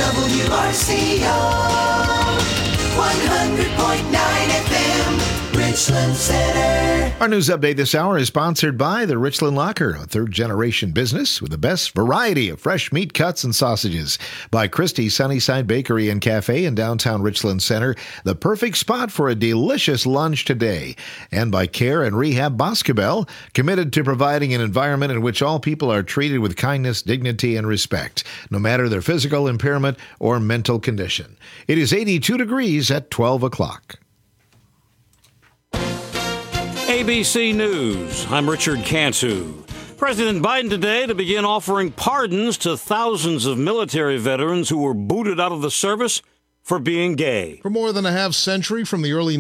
WRCO 100.9 FM, Richland Center. Our news update this hour is sponsored by the Richland Locker, a third-generation business with the best variety of fresh meat cuts and sausages. By Christie's Sunnyside Bakery and Cafe in downtown Richland Center, the perfect spot for a delicious lunch today. And by Care and Rehab Boscobel, committed to providing an environment in which all people are treated with kindness, dignity, and respect, no matter their physical impairment or mental condition. It is 82 degrees at 12 o'clock. ABC News. I'm Richard Cantu. President Biden today to begin offering pardons to thousands of military veterans who were booted out of the service for being gay. For more than a half century, from the early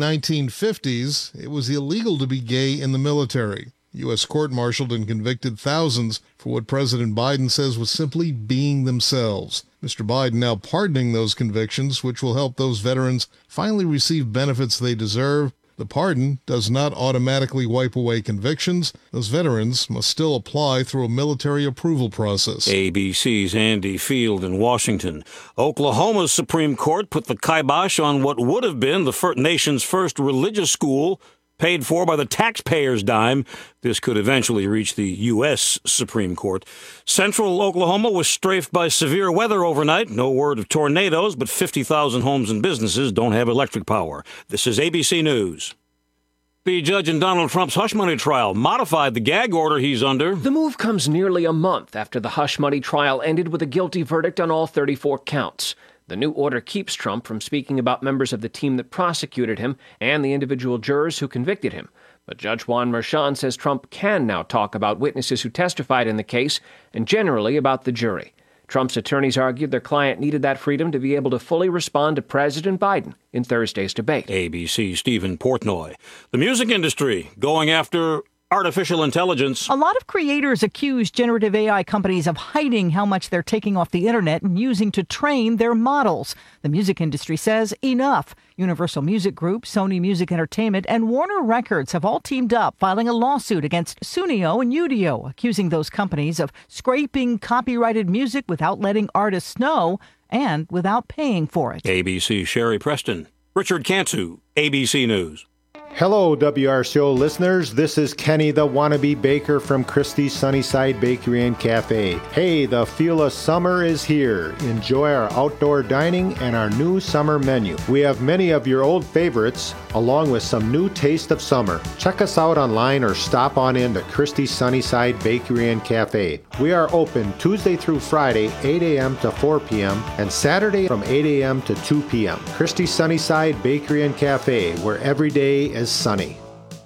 1950s, it was illegal to be gay in the military. U.S. court-martialed and convicted thousands for what President Biden says was simply being themselves. Mr. Biden now pardoning those convictions, which will help those veterans finally receive benefits they deserve. The pardon does not automatically wipe away convictions. Those veterans must still apply through a military approval process. ABC's Andy Field in Washington. Oklahoma's Supreme Court put the kibosh on what would have been the nation's first religious school, paid for by the taxpayer's dime. This could eventually reach the U.S. Supreme Court. Central Oklahoma was strafed by severe weather overnight. No word of tornadoes, but 50,000 homes and businesses don't have electric power. This is ABC News. The judge in Donald Trump's hush money trial modified the gag order he's under. The move comes nearly a month after the hush money trial ended with a guilty verdict on all 34 counts. The new order keeps Trump from speaking about members of the team that prosecuted him and the individual jurors who convicted him. But Judge Juan Merchan says Trump can now talk about witnesses who testified in the case and generally about the jury. Trump's attorneys argued their client needed that freedom to be able to fully respond to President Biden in Thursday's debate. ABC Stephen Portnoy. The music industry going after artificial intelligence. A lot of creators accuse generative AI companies of hiding how much they're taking off the internet and using to train their models. The music industry says enough. Universal Music Group, Sony Music Entertainment, and Warner Records have all teamed up filing a lawsuit against Sunio and Udio, accusing those companies of scraping copyrighted music without letting artists know and without paying for it. ABC Sherry Preston. Richard Cantu, ABC News. Hello, WRCO listeners. This is Kenny the Wannabe Baker from Christie's Sunnyside Bakery and Cafe. Hey, the feel of summer is here. Enjoy our outdoor dining and our new summer menu. We have many of your old favorites, along with some new taste of summer. Check us out online or stop on in to Christie's Sunnyside Bakery and Cafe. We are open Tuesday through Friday, 8 a.m. to 4 p.m., and Saturday from 8 a.m. to 2 p.m. Christie's Sunnyside Bakery and Cafe, where every day is sunny.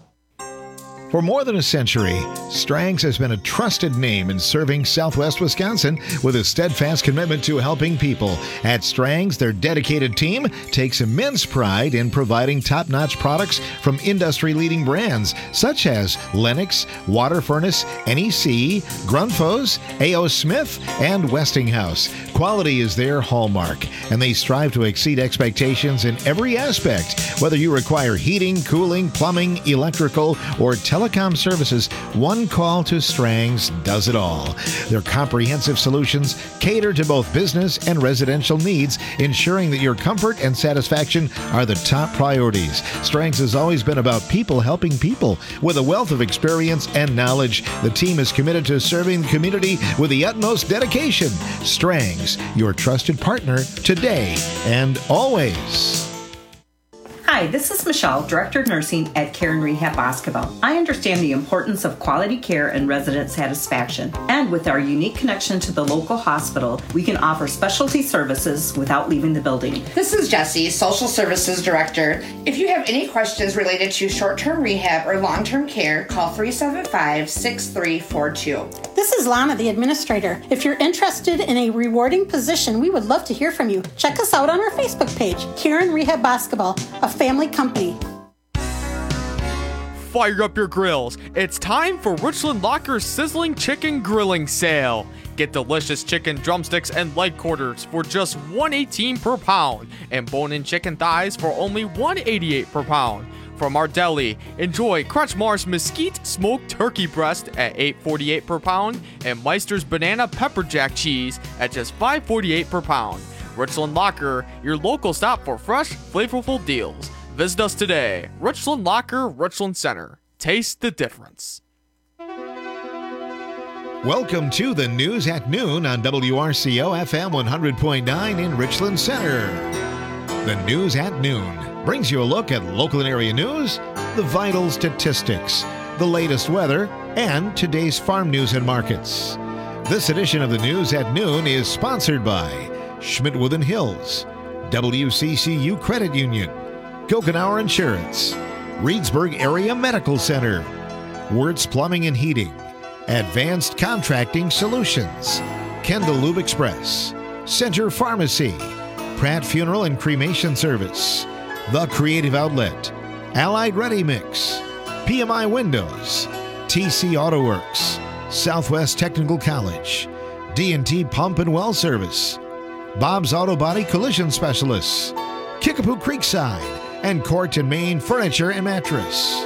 For more than a century, Strang's has been a trusted name in serving Southwest Wisconsin with a steadfast commitment to helping people. At Strang's, their dedicated team takes immense pride in providing top-notch products from industry-leading brands such as Lennox, Water Furnace, NEC, Grundfos, A.O. Smith, and Westinghouse. Quality is their hallmark, and they strive to exceed expectations in every aspect. Whether you require heating, cooling, plumbing, electrical, or telecom services, one call to Strang's does it all. Their comprehensive solutions cater to both business and residential needs, ensuring that your comfort and satisfaction are the top priorities. Strang's has always been about people helping people. With a wealth of experience and knowledge, the team is committed to serving the community with the utmost dedication. Strang's, your trusted partner today and always. Hi, this is Michelle, Director of Nursing at Care and Rehab Boscobel. I understand the importance of quality care and resident satisfaction. And with our unique connection to the local hospital, we can offer specialty services without leaving the building. This is Jessie, Social Services Director. If you have any questions related to short-term rehab or long-term care, call 375-6342. This is Lana, the Administrator. If you're interested in a rewarding position, we would love to hear from you. Check us out on our Facebook page, Care and Rehab Boscobel, a family company. Fire up your grills. It's time for Richland Locker's Sizzling Chicken Grilling Sale. Get delicious chicken drumsticks and leg quarters for just $1.18 per pound, and bone-in chicken thighs for only $1.88 per pound. From our deli, enjoy Crutchmar's Mesquite Smoked Turkey Breast at $8.48 per pound, and Meister's Banana Pepper Jack Cheese at just $5.48 per pound. Richland Locker, your local stop for fresh, flavorful deals. Visit us today. Richland Locker, Richland Center. Taste the difference. Welcome to the News at Noon on WRCO FM 100.9 in Richland Center. The News at Noon brings you a look at local and area news, the vital statistics, the latest weather, and today's farm news and markets. This edition of the News at Noon is sponsored by Schmidt-Wooden Hills, WCCU Credit Union, Gochenauer Insurance, Reedsburg Area Medical Center, Wirtz Plumbing and Heating, Advanced Contracting Solutions, Kendall Lube Express, Center Pharmacy, Pratt Funeral and Cremation Service, The Creative Outlet, Allied Ready Mix, PMI Windows, TC Auto Works, Southwest Technical College, D&T Pump and Well Service, Bob's Auto Body Collision Specialists, Kickapoo Creekside, and Court and Main Furniture and Mattress.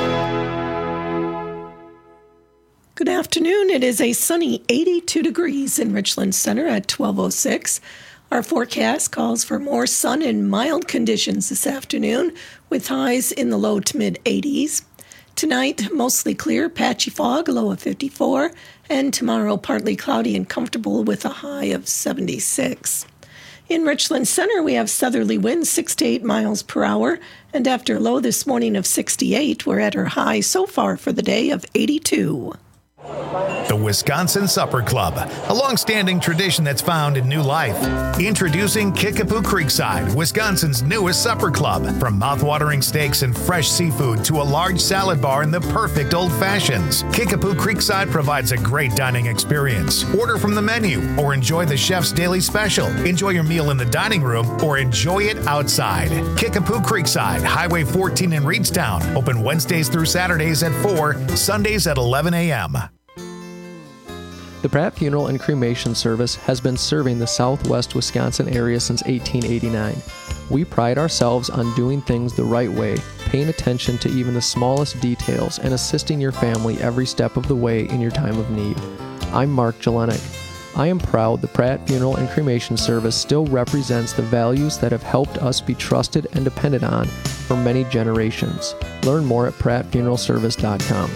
Good afternoon. It is a sunny 82 degrees in Richland Center at 12:06. Our forecast calls for more sun and mild conditions this afternoon with highs in the low to mid 80s. Tonight, mostly clear, patchy fog, a low of 54, and tomorrow partly cloudy and comfortable with a high of 76. In Richland Center, we have southerly winds 6 to 8 miles per hour, and after a low this morning of 68, we're at our high so far for the day of 82. The Wisconsin Supper Club, a long-standing tradition that's found in new life. Introducing Kickapoo Creekside, Wisconsin's newest supper club. From mouth-watering steaks and fresh seafood to a large salad bar and the perfect old fashions, Kickapoo Creekside provides a great dining experience. Order from the menu or enjoy the chef's daily special. Enjoy your meal in the dining room or enjoy it outside. Kickapoo Creekside, Highway 14 in Reedstown. Open Wednesdays through Saturdays at 4, Sundays at 11 a.m. The Pratt Funeral and Cremation Service has been serving the southwest Wisconsin area since 1889. We pride ourselves on doing things the right way, paying attention to even the smallest details, and assisting your family every step of the way in your time of need. I'm Mark Jelenik. I am proud the Pratt Funeral and Cremation Service still represents the values that have helped us be trusted and depended on for many generations. Learn more at prattfuneralservice.com.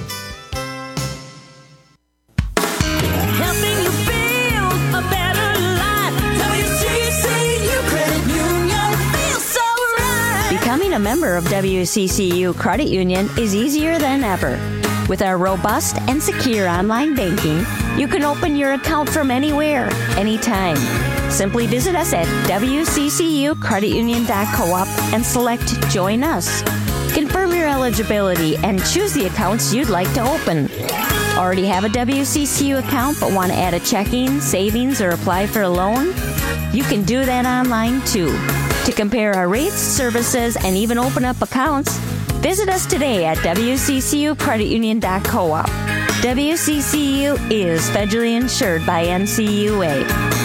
Becoming a member of WCCU Credit Union is easier than ever. With our robust and secure online banking, you can open your account from anywhere, anytime. Simply visit us at wccucreditunion.coop and select Join Us. Confirm your eligibility and choose the accounts you'd like to open. Already have a WCCU account but want to add a checking, savings, or apply for a loan? You can do that online too. To compare our rates, services, and even open up accounts, visit us today at wccucreditunion.coop. WCCU is federally insured by NCUA.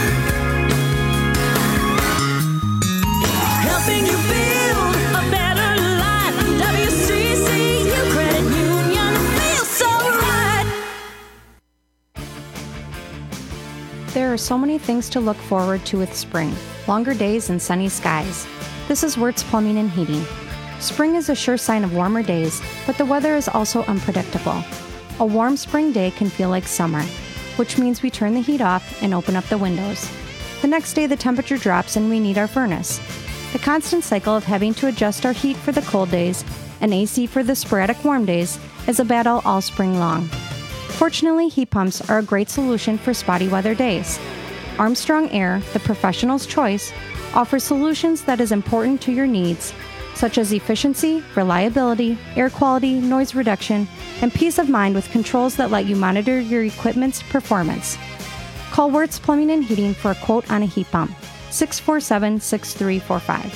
Helping you build a better life. WCCU Credit Union feels so right. There are so many things to look forward to with spring. Longer days and sunny skies. This is Wirtz Plumbing and Heating. Spring is a sure sign of warmer days, but the weather is also unpredictable. A warm spring day can feel like summer, which means we turn the heat off and open up the windows. The next day the temperature drops and we need our furnace. The constant cycle of having to adjust our heat for the cold days and AC for the sporadic warm days is a battle all spring long. Fortunately, heat pumps are a great solution for spotty weather days. Armstrong Air, the professional's choice, offers solutions that is important to your needs, such as efficiency, reliability, air quality, noise reduction, and peace of mind with controls that let you monitor your equipment's performance. Call Wirtz Plumbing and Heating for a quote on a heat pump, 647-6345.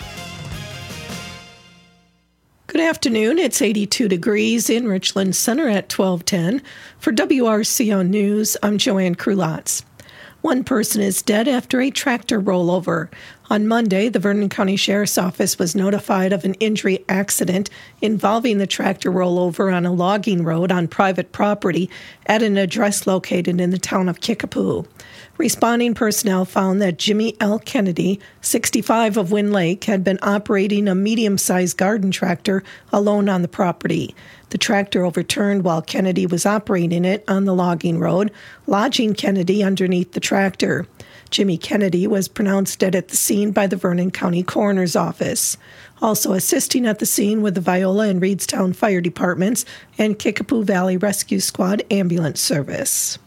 Good afternoon. It's 82 degrees in Richland Center at 12:10. For WRCO News, I'm Joanne Krulotz. One person is dead after a tractor rollover. On Monday, the Vernon County Sheriff's Office was notified of an injury accident involving the tractor rollover on a logging road on private property at an address located in the town of Kickapoo. Responding personnel found that Jimmy L. Kennedy, 65 of Wind Lake, had been operating a medium-sized garden tractor alone on the property. The tractor overturned while Kennedy was operating it on the logging road, lodging Kennedy underneath the tractor. Jimmy Kennedy was pronounced dead at the scene by the Vernon County Coroner's Office. Also assisting at the scene were the Viola and Reedstown Fire Departments and Kickapoo Valley Rescue Squad Ambulance Service.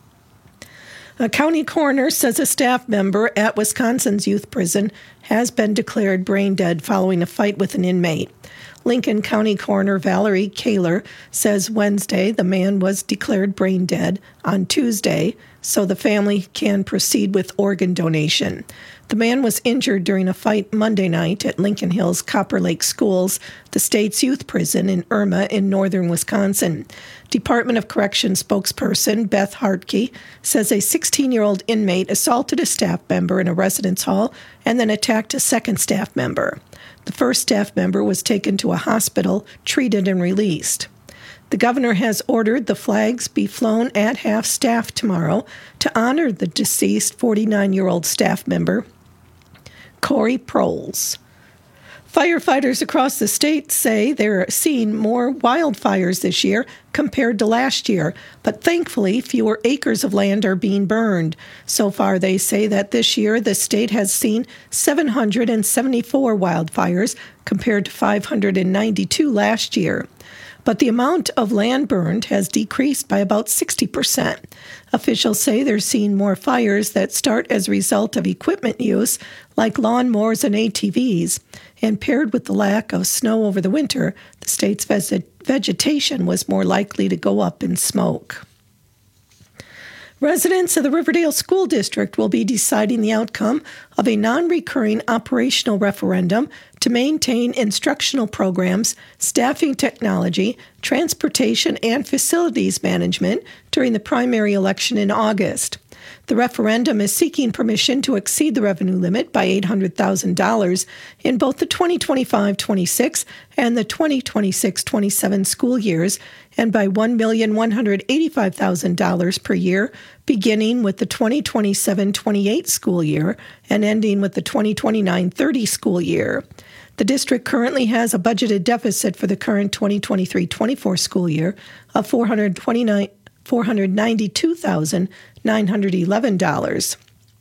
A county coroner says a staff member at Wisconsin's youth prison has been declared brain dead following a fight with an inmate. Lincoln County Coroner Valerie Kaler says Wednesday the man was declared brain dead on Tuesday, so the family can proceed with organ donation. The man was injured during a fight Monday night at Lincoln Hills Copper Lake Schools, the state's youth prison in Irma in northern Wisconsin. Department of Corrections spokesperson Beth Hartke says a 16-year-old inmate assaulted a staff member in a residence hall and then attacked a second staff member. The first staff member was taken to a hospital, treated, and released. The governor has ordered the flags be flown at half-staff tomorrow to honor the deceased 49-year-old staff member, Corey Proles. Firefighters across the state say they're seeing more wildfires this year compared to last year, but thankfully fewer acres of land are being burned. So far, they say that this year the state has seen 774 wildfires compared to 592 last year. But the amount of land burned has decreased by about 60%. Officials say they're seeing more fires that start as a result of equipment use, like lawnmowers and ATVs. And paired with the lack of snow over the winter, the state's vegetation was more likely to go up in smoke. Residents of the Riverdale School District will be deciding the outcome of a non-recurring operational referendum to maintain instructional programs, staffing technology, transportation, and facilities management during the primary election in August. The referendum is seeking permission to exceed the revenue limit by $800,000 in both the 2025-26 and the 2026-27 school years, and by $1,185,000 per year, beginning with the 2027-28 school year and ending with the 2029-30 school year. The district currently has a budgeted deficit for the current 2023-24 school year of $492,911.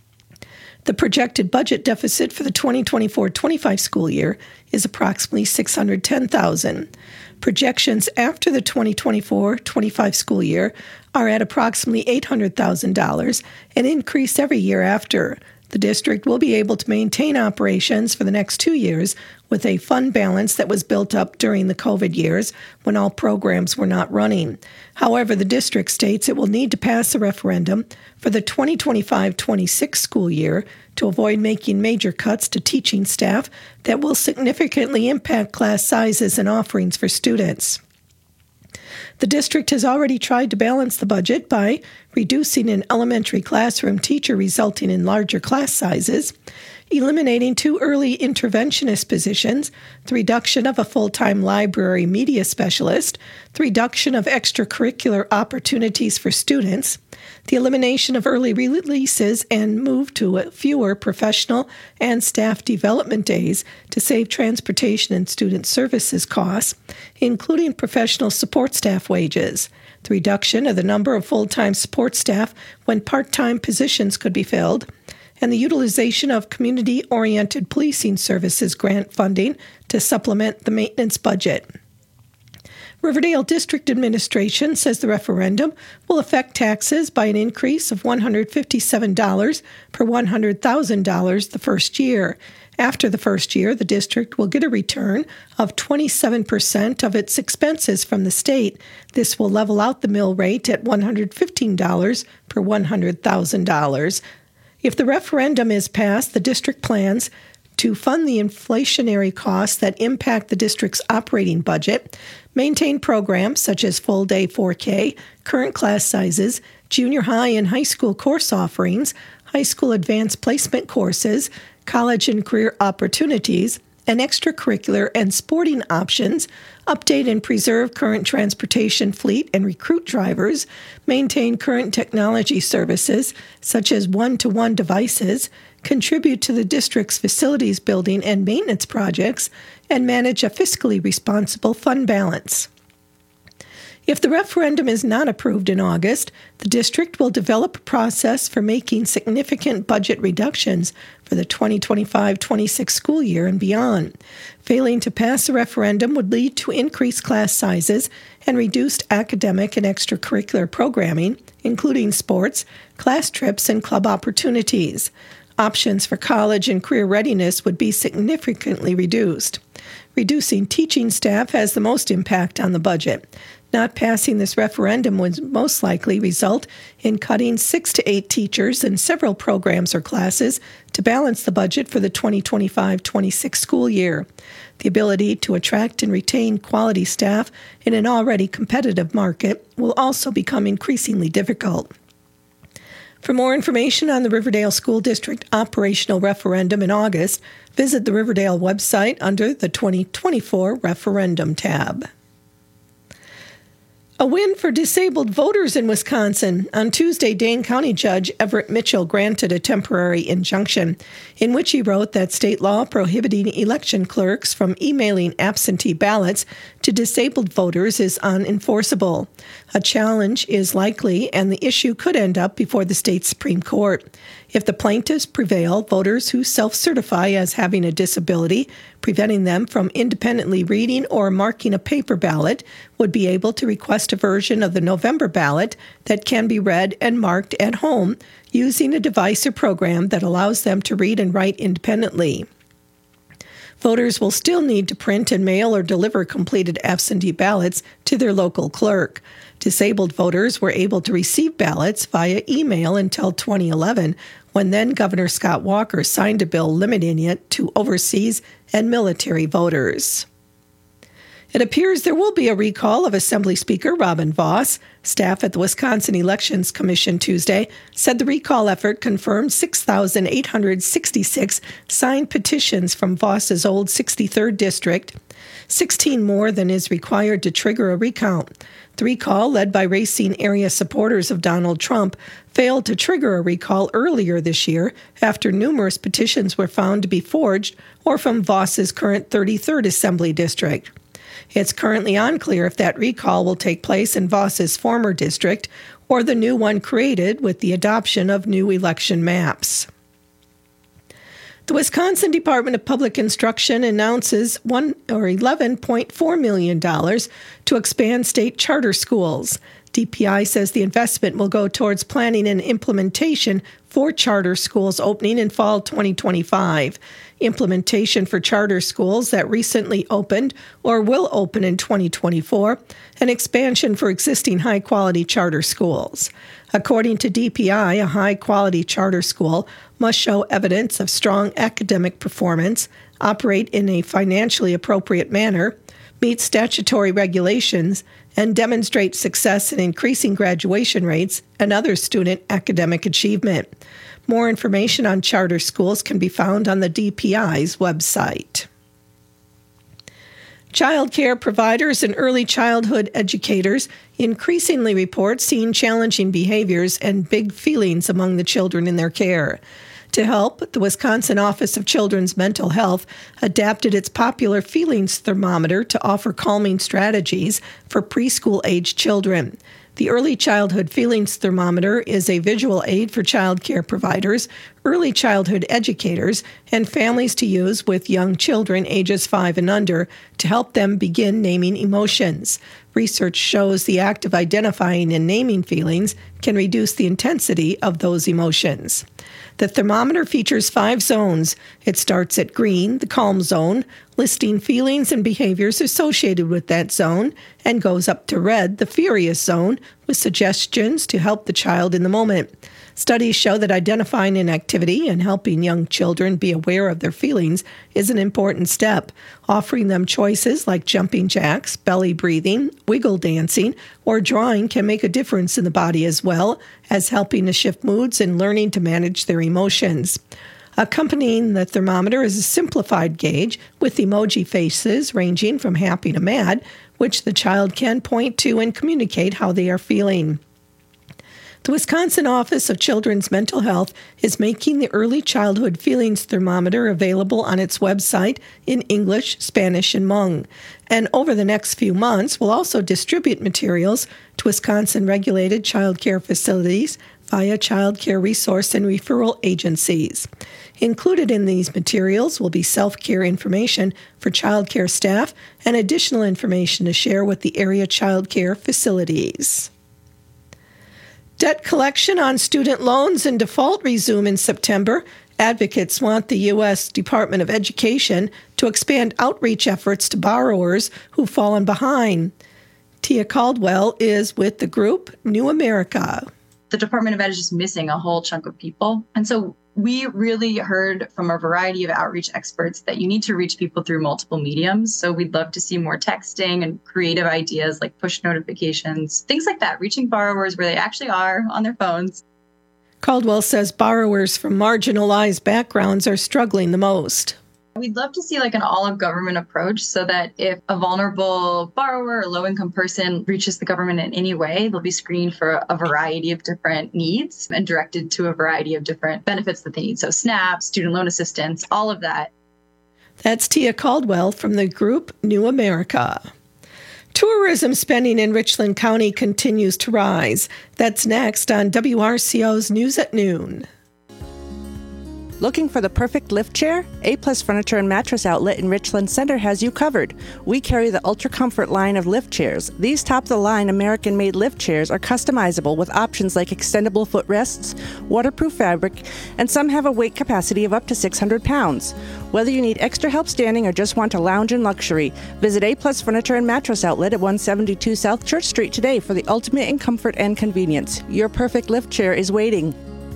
The projected budget deficit for the 2024-25 school year is approximately $610,000. Projections after the 2024-25 school year are at approximately $800,000 and increase every year after. The district will be able to maintain operations for the next 2 years with a fund balance that was built up during the COVID years when all programs were not running. However, the district states it will need to pass a referendum for the 2025-26 school year to avoid making major cuts to teaching staff that will significantly impact class sizes and offerings for students. The district has already tried to balance the budget by reducing an elementary classroom teacher, resulting in larger class sizes, eliminating 2 early interventionist positions, the reduction of a full-time library media specialist, the reduction of extracurricular opportunities for students, the elimination of early releases, and move to fewer professional and staff development days to save transportation and student services costs, including professional support staff wages, the reduction of the number of full-time support staff when part-time positions could be filled, and the utilization of community-oriented policing services grant funding to supplement the maintenance budget. Riverdale District Administration says the referendum will affect taxes by an increase of $157 per $100,000 the first year. After the first year, the district will get a return of 27% of its expenses from the state. This will level out the mill rate at $115 per $100,000. If the referendum is passed, the district plans to fund the inflationary costs that impact the district's operating budget, maintain programs such as full-day 4K, current class sizes, junior high and high school course offerings, high school advanced placement courses, college and career opportunities, and extracurricular and sporting options, update and preserve current transportation fleet and recruit drivers, maintain current technology services such as one-to-one devices, contribute to the district's facilities building and maintenance projects, and manage a fiscally responsible fund balance. If the referendum is not approved in August, the district will develop a process for making significant budget reductions for the 2025-26 school year and beyond. Failing to pass a referendum would lead to increased class sizes and reduced academic and extracurricular programming, including sports, class trips, and club opportunities. Options for college and career readiness would be significantly reduced. Reducing teaching staff has the most impact on the budget. Not passing this referendum would most likely result in cutting 6 to 8 teachers in several programs or classes to balance the budget for the 2025-26 school year. The ability to attract and retain quality staff in an already competitive market will also become increasingly difficult. For more information on the Riverdale School District operational referendum in August, visit the Riverdale website under the 2024 Referendum tab. A win for disabled voters in Wisconsin. On Tuesday, Dane County Judge Everett Mitchell granted a temporary injunction in which he wrote that state law prohibiting election clerks from emailing absentee ballots to disabled voters is unenforceable. A challenge is likely, and the issue could end up before the state Supreme Court. If the plaintiffs prevail, voters who self-certify as having a disability preventing them from independently reading or marking a paper ballot would be able to request a version of the November ballot that can be read and marked at home using a device or program that allows them to read and write independently. Voters will still need to print and mail or deliver completed absentee ballots to their local clerk. Disabled voters were able to receive ballots via email until 2011, when then Governor Scott Walker signed a bill limiting it to overseas and military voters. It appears there will be a recall of Assembly Speaker Robin Vos. Staff at the Wisconsin Elections Commission Tuesday said the recall effort confirmed 6,866 signed petitions from Vos's old 63rd district, 16 more than is required to trigger a recount. The recall, led by Racine area supporters of Donald Trump, failed to trigger a recall earlier this year after numerous petitions were found to be forged or from Vos's current 33rd Assembly district. It's currently unclear if that recall will take place in Vos's former district or the new one created with the adoption of new election maps. The Wisconsin Department of Public Instruction announces $11.4 million to expand state charter schools. DPI says the investment will go towards planning and implementation for charter schools opening in fall 2025. Implementation for charter schools that recently opened or will open in 2024, and expansion for existing high-quality charter schools. According to DPI, a high-quality charter school must show evidence of strong academic performance, operate in a financially appropriate manner, meet statutory regulations, and demonstrate success in increasing graduation rates and other student academic achievement. More information on charter schools can be found on the DPI's website. Child care providers and early childhood educators increasingly report seeing challenging behaviors and big feelings among the children in their care. To help, the Wisconsin Office of Children's Mental Health adapted its popular feelings thermometer to offer calming strategies for preschool-age children. The Early Childhood Feelings Thermometer is a visual aid for child care providers, early childhood educators, and families to use with young children ages 5 and under to help them begin naming emotions. Research shows the act of identifying and naming feelings can reduce the intensity of those emotions. The thermometer features 5 zones. It starts at green, the calm zone, listing feelings and behaviors associated with that zone, and goes up to red, the furious zone, with suggestions to help the child in the moment. Studies show that identifying an activity and helping young children be aware of their feelings is an important step. Offering them choices like jumping jacks, belly breathing, wiggle dancing, or drawing can make a difference in the body as well as helping to shift moods and learning to manage their emotions. Accompanying the thermometer is a simplified gauge with emoji faces ranging from happy to mad, which the child can point to and communicate how they are feeling. The Wisconsin Office of Children's Mental Health is making the Early Childhood Feelings Thermometer available on its website in English, Spanish, and Hmong. And over the next few months, will also distribute materials to Wisconsin-regulated child care facilities via child care resource and referral agencies. Included in these materials will be self-care information for child care staff and additional information to share with the area child care facilities. Debt collection on student loans and default resume in September. Advocates want the U.S. Department of Education to expand outreach efforts to borrowers who've fallen behind. Tia Caldwell is with the group New America. The Department of Ed is just missing a whole chunk of people. And so we really heard from a variety of outreach experts that you need to reach people through multiple mediums. So we'd love to see more texting and creative ideas like push notifications, things like that, reaching borrowers where they actually are on their phones. Caldwell says borrowers from marginalized backgrounds are struggling the most. We'd love to see like an all-of-government approach so that if a vulnerable borrower or low-income person reaches the government in any way, they'll be screened for a variety of different needs and directed to a variety of different benefits that they need. So SNAP, student loan assistance, all of that. That's Tia Caldwell from the group New America. Tourism spending in Richland County continues to rise. That's next on WRCO's News at Noon. Looking for the perfect lift chair? A-Plus Furniture and Mattress Outlet in Richland Center has you covered. We carry the Ultra Comfort line of lift chairs. These top-of-the-line American-made lift chairs are customizable with options like extendable footrests, waterproof fabric, and some have a weight capacity of up to 600 pounds. Whether you need extra help standing or just want to lounge in luxury, visit A-Plus Furniture and Mattress Outlet at 172 South Church Street today for the ultimate in comfort and convenience. Your perfect lift chair is waiting.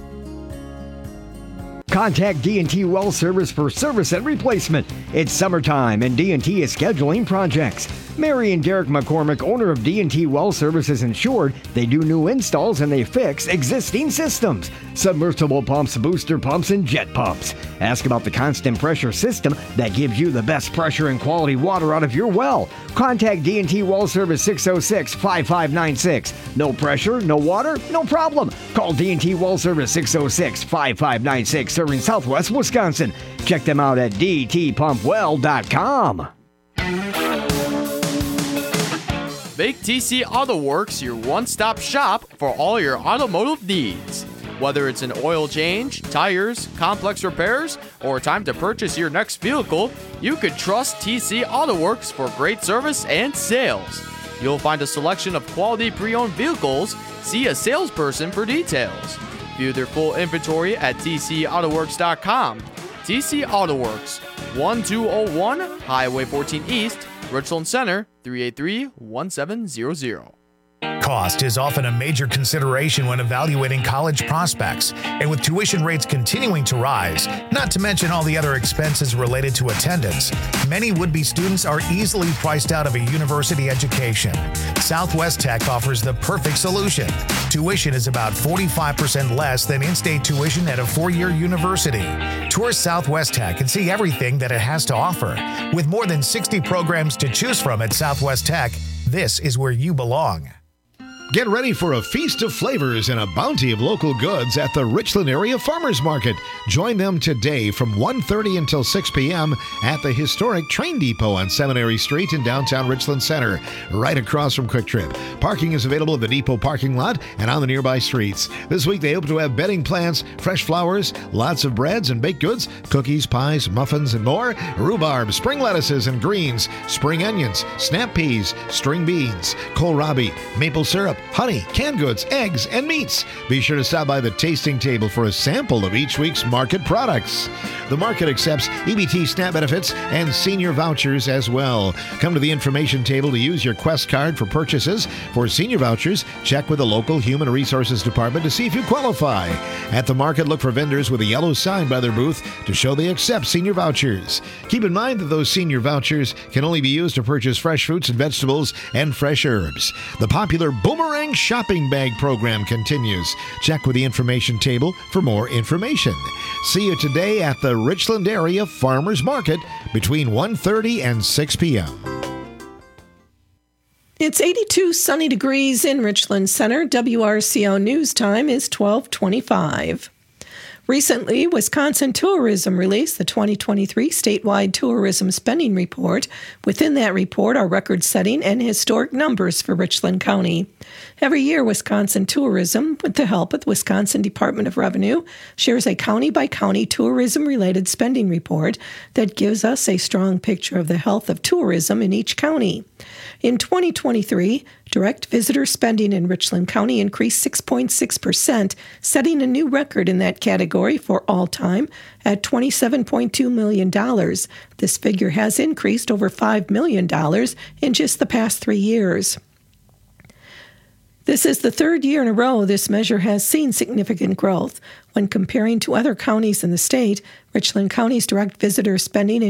Contact D&T Well Service for service and replacement. It's summertime and D&T is scheduling projects. Mary and Derek McCormick, owner of D&T Well Service, is insured. They do new installs and they fix existing systems. Submersible pumps, booster pumps, and jet pumps. Ask about the constant pressure system that gives you the best pressure and quality water out of your well. Contact D&T Well Service 606-5596. No pressure, no water, no problem. Call D&T Well Service 606-5596, serving Southwest Wisconsin. Check them out at dtpumpwell.com. Make TC Auto Works your one-stop shop for all your automotive needs. Whether it's an oil change, tires, complex repairs, or time to purchase your next vehicle, you can trust TC Auto Works for great service and sales. You'll find a selection of quality pre-owned vehicles. See a salesperson for details. View their full inventory at tcautoworks.com. TC Auto Works, 1201 Highway 14 East, Richland Center, 383-1700. Cost is often a major consideration when evaluating college prospects, and with tuition rates continuing to rise, not to mention all the other expenses related to attendance, many would-be students are easily priced out of a university education. Southwest Tech offers the perfect solution. Tuition is about 45% less than in-state tuition at a four-year university. Tour Southwest Tech and see everything that it has to offer. With more than 60 programs to choose from at Southwest Tech, this is where you belong. Get ready for a feast of flavors and a bounty of local goods at the Richland Area Farmers Market. Join them today from 1:30 until 6 p.m. at the historic train depot on Seminary Street in downtown Richland Center, right across from Quick Trip. Parking is available at the depot parking lot and on the nearby streets. This week they hope to have bedding plants, fresh flowers, lots of breads and baked goods, cookies, pies, muffins, and more, rhubarb, spring lettuces and greens, spring onions, snap peas, string beans, kohlrabi, maple syrup, honey, canned goods, eggs, and meats. Be sure to stop by the tasting table for a sample of each week's market products. The market accepts EBT SNAP benefits and senior vouchers as well. Come to the information table to use your Quest card for purchases. For senior vouchers, check with the local Human Resources Department to see if you qualify. At the market, look for vendors with a yellow sign by their booth to show they accept senior vouchers. Keep in mind that those senior vouchers can only be used to purchase fresh fruits and vegetables and fresh herbs. The popular Boomerang Boomerang Shopping Bag Program continues. Check with the information table for more information. See you today at the Richland Area Farmers Market between 1:30 and 6 p.m. It's 82 sunny degrees in Richland Center. WRCO News Time is 12:25. Recently, Wisconsin Tourism released the 2023 statewide tourism spending report. Within that report are record-setting and historic numbers for Richland County. Every year, Wisconsin Tourism, with the help of the Wisconsin Department of Revenue, shares a county-by-county tourism-related spending report that gives us a strong picture of the health of tourism in each county. In 2023, direct visitor spending in Richland County increased 6.6%, setting a new record in that category for all time at $27.2 million. This figure has increased over $5 million in just the past 3 years. This is the third year in a row this measure has seen significant growth. When comparing to other counties in the state, Richland County's direct visitor spending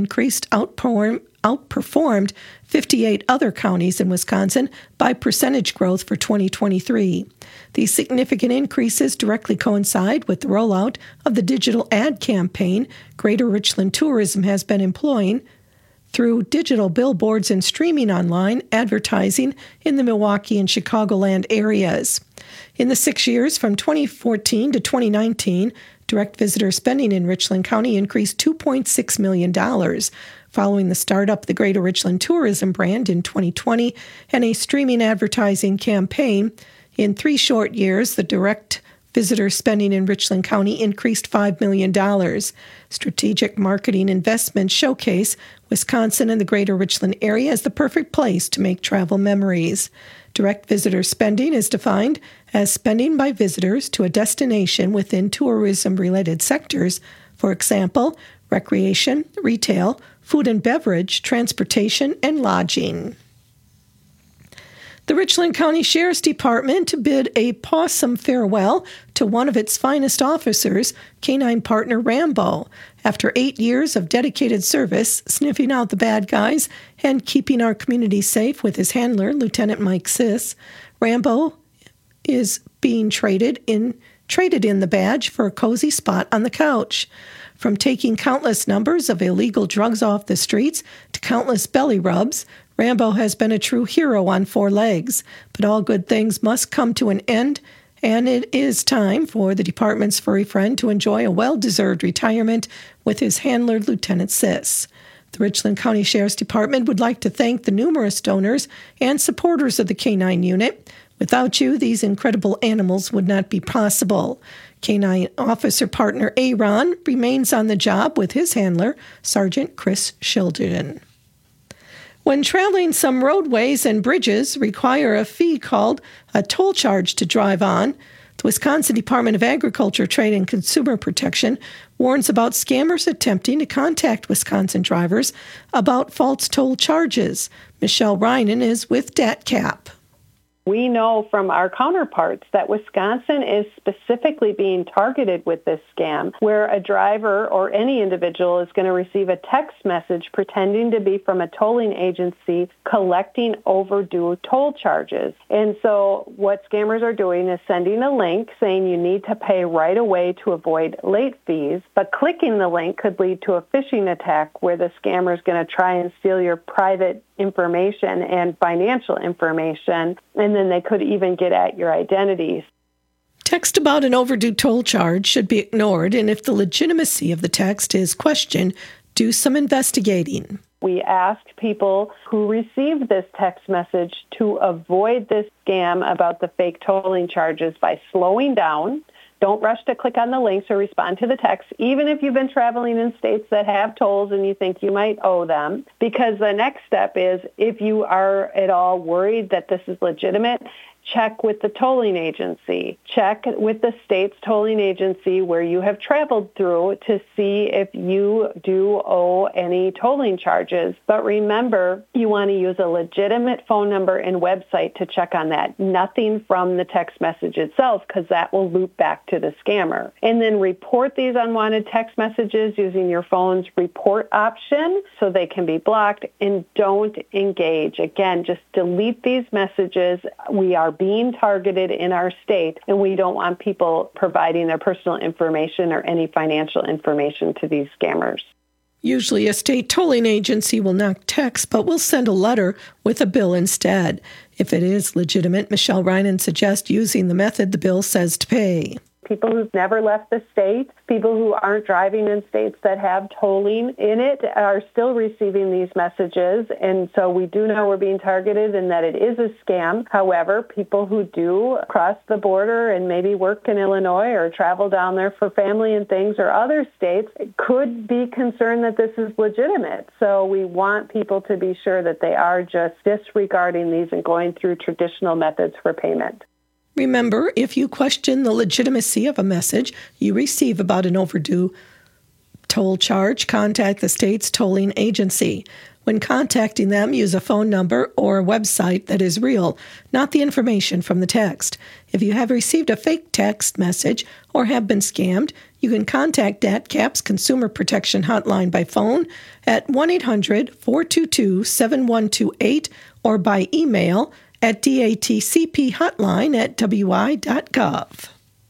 outperformed 58 other counties in Wisconsin by percentage growth for 2023. These significant increases directly coincide with the rollout of the digital ad campaign Greater Richland Tourism has been employing through digital billboards and streaming online advertising in the Milwaukee and Chicagoland areas. In the 6 years from 2014 to 2019, direct visitor spending in Richland County increased $2.6 million, following the startup of the Greater Richland Tourism brand in 2020 and a streaming advertising campaign. In 3 short years, the direct visitor spending in Richland County increased $5 million. Strategic marketing investments showcase Wisconsin and the Greater Richland area as the perfect place to make travel memories. Direct visitor spending is defined as spending by visitors to a destination within tourism-related sectors, for example, recreation, retail, food and beverage, transportation, and lodging. The Richland County Sheriff's Department bid a possum farewell to one of its finest officers, canine partner Rambo. After 8 years of dedicated service, sniffing out the bad guys and keeping our community safe with his handler, Lieutenant Mike Siss, Rambo is being traded in the badge for a cozy spot on the couch. From taking countless numbers of illegal drugs off the streets to countless belly rubs, Rambo has been a true hero on 4 legs. But all good things must come to an end, and it is time for the department's furry friend to enjoy a well-deserved retirement with his handler, Lieutenant Siss. The Richland County Sheriff's Department would like to thank the numerous donors and supporters of the K-9 unit. Without you, these incredible animals would not be possible. K-9 officer partner Aaron remains on the job with his handler, Sergeant Chris Shilderton. When traveling, some roadways and bridges require a fee called a toll charge to drive on. The Wisconsin Department of Agriculture, Trade, and Consumer Protection warns about scammers attempting to contact Wisconsin drivers about false toll charges. Michelle Reinen is with DATCAP. We know from our counterparts that Wisconsin is specifically being targeted with this scam, where a driver or any individual is going to receive a text message pretending to be from a tolling agency collecting overdue toll charges. And so what scammers are doing is sending a link saying you need to pay right away to avoid late fees, but clicking the link could lead to a phishing attack where the scammer is going to try and steal your private information and financial information, and then they could even get at your identities. Text about an overdue toll charge should be ignored, and if the legitimacy of the text is questioned, do some investigating. We ask people who receive this text message to avoid this scam about the fake tolling charges by slowing down. Don't rush to click on the links or respond to the text, even if you've been traveling in states that have tolls and you think you might owe them, because the next step is, if you are at all worried that this is legitimate, check with the tolling agency. Check with the state's tolling agency where you have traveled through to see if you do owe any tolling charges. But remember, you want to use a legitimate phone number and website to check on that. Nothing from the text message itself, because that will loop back to the scammer. And then report these unwanted text messages using your phone's report option so they can be blocked, and don't engage. Again, just delete these messages. We are being targeted in our state, and we don't want people providing their personal information or any financial information to these scammers. Usually a state tolling agency will not text, but will send a letter with a bill instead. If it is legitimate, Michelle Reinen suggests using the method the bill says to pay. People who've never left the state, people who aren't driving in states that have tolling in it are still receiving these messages. And so we do know we're being targeted and that it is a scam. However, people who do cross the border and maybe work in Illinois or travel down there for family and things or other states could be concerned that this is legitimate. So we want people to be sure that they are just disregarding these and going through traditional methods for payment. Remember, if you question the legitimacy of a message you receive about an overdue toll charge, contact the state's tolling agency. When contacting them, use a phone number or a website that is real, not the information from the text. If you have received a fake text message or have been scammed, you can contact DATCAP's Consumer Protection Hotline by phone at 1-800-422-7128 or by email at datcphotline@wi.gov.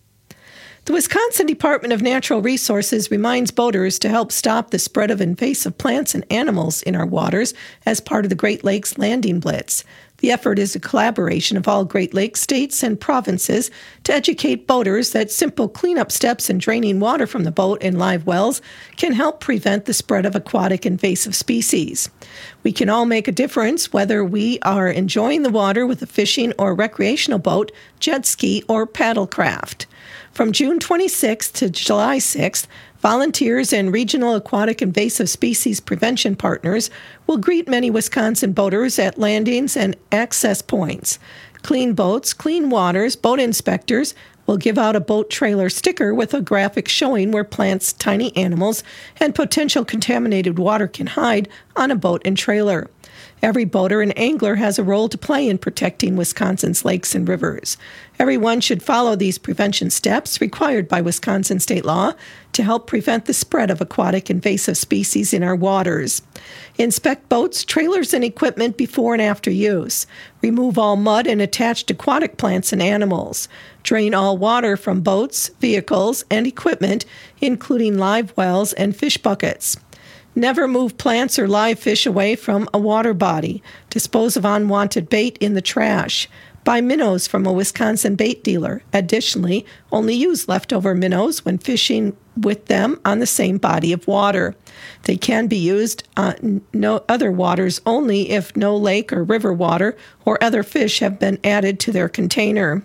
The Wisconsin Department of Natural Resources reminds boaters to help stop the spread of invasive plants and animals in our waters as part of the Great Lakes Landing Blitz. The effort is a collaboration of all Great Lakes states and provinces to educate boaters that simple cleanup steps and draining water from the boat and live wells can help prevent the spread of aquatic invasive species. We can all make a difference whether we are enjoying the water with a fishing or recreational boat, jet ski, or paddlecraft. From June 26th to July 6th, volunteers and regional aquatic invasive species prevention partners will greet many Wisconsin boaters at landings and access points. Clean Boats, Clean Waters boat inspectors will give out a boat trailer sticker with a graphic showing where plants, tiny animals, and potential contaminated water can hide on a boat and trailer. Every boater and angler has a role to play in protecting Wisconsin's lakes and rivers. Everyone should follow these prevention steps required by Wisconsin state law to help prevent the spread of aquatic invasive species in our waters. Inspect boats, trailers, and equipment before and after use. Remove all mud and attached aquatic plants and animals. Drain all water from boats, vehicles, and equipment, including live wells and fish buckets. Never move plants or live fish away from a water body. Dispose of unwanted bait in the trash. Buy minnows from a Wisconsin bait dealer. Additionally, only use leftover minnows when fishing with them on the same body of water. They can be used on no other waters only if no lake or river water or other fish have been added to their container.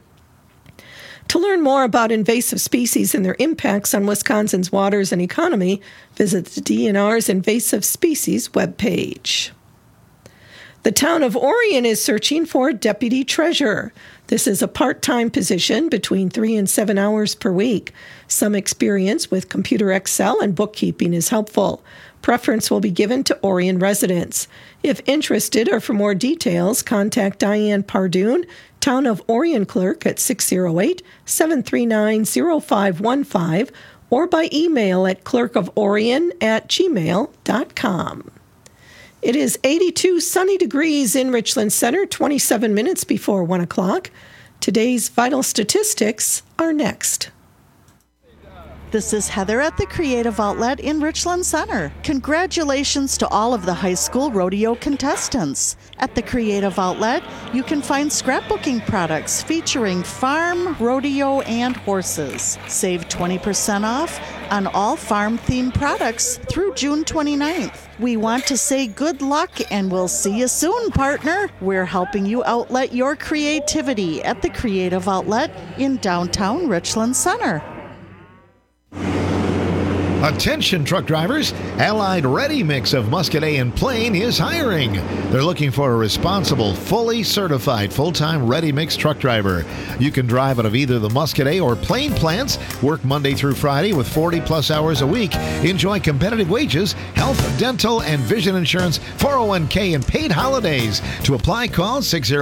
To learn more about invasive species and their impacts on Wisconsin's waters and economy, visit the DNR's Invasive Species webpage. The town of Orion is searching for a deputy treasurer. This is a part-time position between 3 and 7 hours per week. Some experience with computer Excel and bookkeeping is helpful. Preference will be given to Orion residents. If interested or for more details, contact Diane Pardoon, Town of Orion Clerk at 608-739-0515 or by email at clerkoforion@gmail.com. It is 82 sunny degrees in Richland Center, 27 minutes before 1 o'clock. Today's vital statistics are next. This is Heather at the Creative Outlet in Richland Center. Congratulations to all of the high school rodeo contestants. At the Creative Outlet, you can find scrapbooking products featuring farm, rodeo, and horses. Save 20% off on all farm-themed products through June 29th. We want to say good luck and we'll see you soon, partner. We're helping you outlet your creativity at the Creative Outlet in downtown Richland Center. Attention truck drivers, Allied Ready Mix of Muscadet and Plain is hiring. They're looking for a responsible, fully certified, full-time Ready Mix truck driver. You can drive out of either the Muscadet or Plain plants, work Monday through Friday with 40-plus hours a week, enjoy competitive wages, health, dental, and vision insurance, 401k, and paid holidays. To apply, call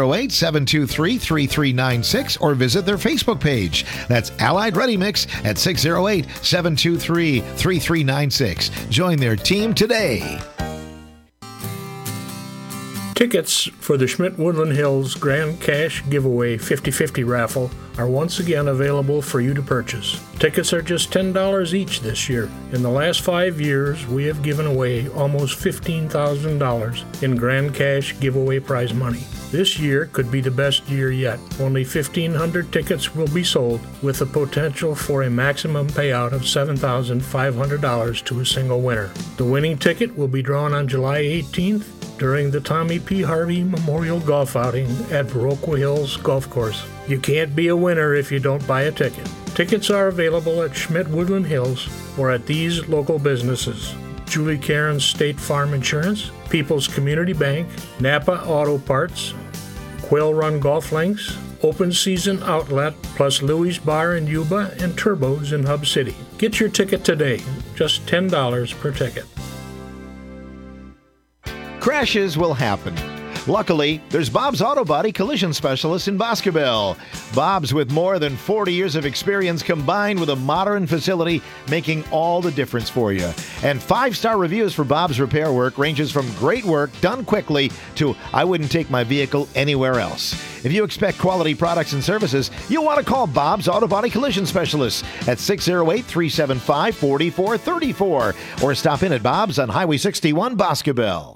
608-723-3396 or visit their Facebook page. That's Allied Ready Mix at 608-723-3396. Join their team today. Tickets for the Schmidt Woodland Hills Grand Cash Giveaway 50/50 raffle are once again available for you to purchase. Tickets are just $10 each this year. In the last 5 years, we have given away almost $15,000 in Grand Cash Giveaway prize money. This year could be the best year yet. Only 1,500 tickets will be sold, with the potential for a maximum payout of $7,500 to a single winner. The winning ticket will be drawn on July 18th during the Tommy P. Harvey Memorial Golf Outing at Viroqua Hills Golf Course. You can't be a winner if you don't buy a ticket. Tickets are available at Schmidt Woodland Hills or at these local businesses: Julie Cairns State Farm Insurance, People's Community Bank, Napa Auto Parts, Quail Run Golf Links, Open Season Outlet, plus Louis Bar in Yuba and Turbos in Hub City. Get your ticket today, just $10 per ticket. Crashes will happen. Luckily, there's Bob's Auto Body Collision Specialist in Boscobel. Bob's, with more than 40 years of experience combined with a modern facility, making all the difference for you. And 5-star reviews for Bob's repair work ranges from great work done quickly to I wouldn't take my vehicle anywhere else. If you expect quality products and services, you'll want to call Bob's Auto Body Collision Specialist at 608-375-4434 or stop in at Bob's on Highway 61, Boscobel.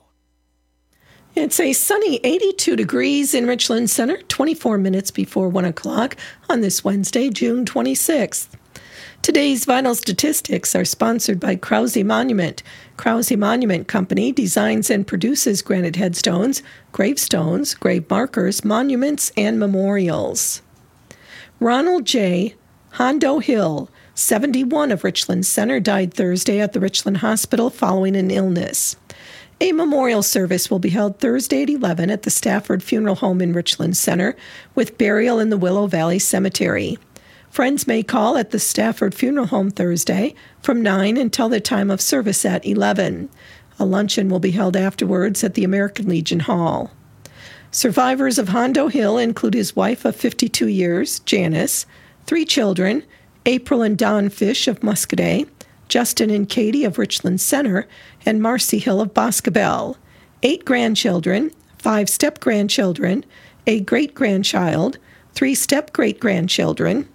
It's a sunny 82 degrees in Richland Center, 24 minutes before 1 o'clock on this Wednesday, June 26th. Today's vital statistics are sponsored by Krause Monument. Krause Monument Company designs and produces granite headstones, gravestones, grave markers, monuments, and memorials. Ronald J. Hondo Hill, 71 of Richland Center, died Thursday at the Richland Hospital following an illness. A memorial service will be held Thursday at 11 at the Stafford Funeral Home in Richland Center, with burial in the Willow Valley Cemetery. Friends may call at the Stafford Funeral Home Thursday from 9 until the time of service at 11. A luncheon will be held afterwards at the American Legion Hall. Survivors of Hondo Hill include his wife of 52 years, Janice, 3 children, April and Don Fish of Muscadet, Justin and Katie of Richland Center, and Marcy Hill of Boscobel, 8 grandchildren, 5 step-grandchildren, a great-grandchild, 3 step-great-grandchildren,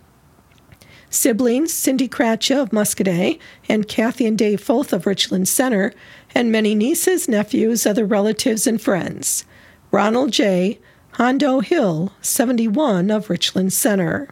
siblings Cindy Cratcha of Muscadet and Kathy and Dave Foth of Richland Center, and many nieces, nephews, other relatives, and friends. Ronald J. Hondo Hill, 71 of Richland Center.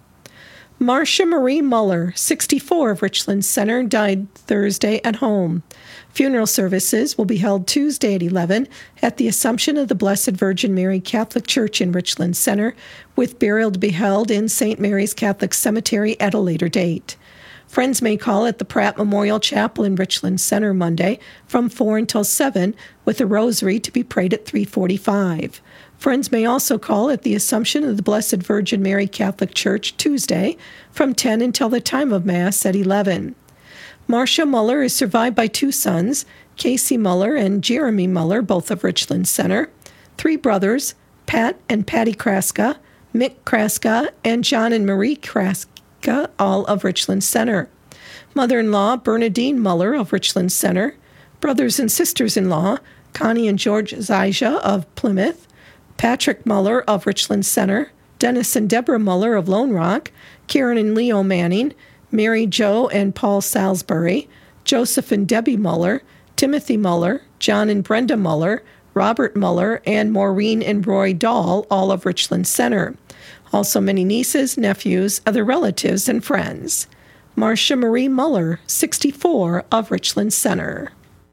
Marcia Marie Muller, 64 of Richland Center, died Thursday at home. Funeral services will be held Tuesday at 11 at the Assumption of the Blessed Virgin Mary Catholic Church in Richland Center, with burial to be held in St. Mary's Catholic Cemetery at a later date. Friends may call at the Pratt Memorial Chapel in Richland Center Monday from 4 until 7, with a rosary to be prayed at 3:45. Friends may also call at the Assumption of the Blessed Virgin Mary Catholic Church Tuesday from 10 until the time of Mass at 11. Marcia Muller is survived by 2 sons, Casey Muller and Jeremy Muller, both of Richland Center, 3 brothers, Pat and Patty Kraska, Mick Kraska, and John and Marie Kraska, all of Richland Center. Mother-in-law Bernadine Muller of Richland Center, brothers and sisters-in-law Connie and George Zijah of Plymouth, Patrick Muller of Richland Center, Dennis and Deborah Muller of Lone Rock, Karen and Leo Manning, Mary Jo and Paul Salisbury, Joseph and Debbie Muller, Timothy Muller, John and Brenda Muller, Robert Muller, and Maureen and Roy Dahl, all of Richland Center. Also many nieces, nephews, other relatives, and friends. Marcia Marie Muller, 64 of Richland Center.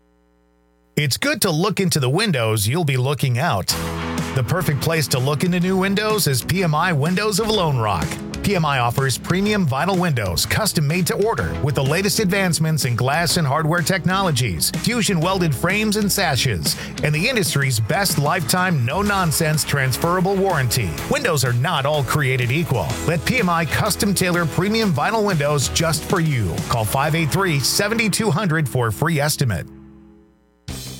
It's good to look into the windows you'll be looking out. The perfect place to look into new windows is PMI Windows of Lone Rock. PMI offers premium vinyl windows, custom made to order, with the latest advancements in glass and hardware technologies, fusion welded frames and sashes, and the industry's best lifetime no-nonsense transferable warranty. Windows are not all created equal. Let PMI custom tailor premium vinyl windows just for you. Call 583-7200 for a free estimate.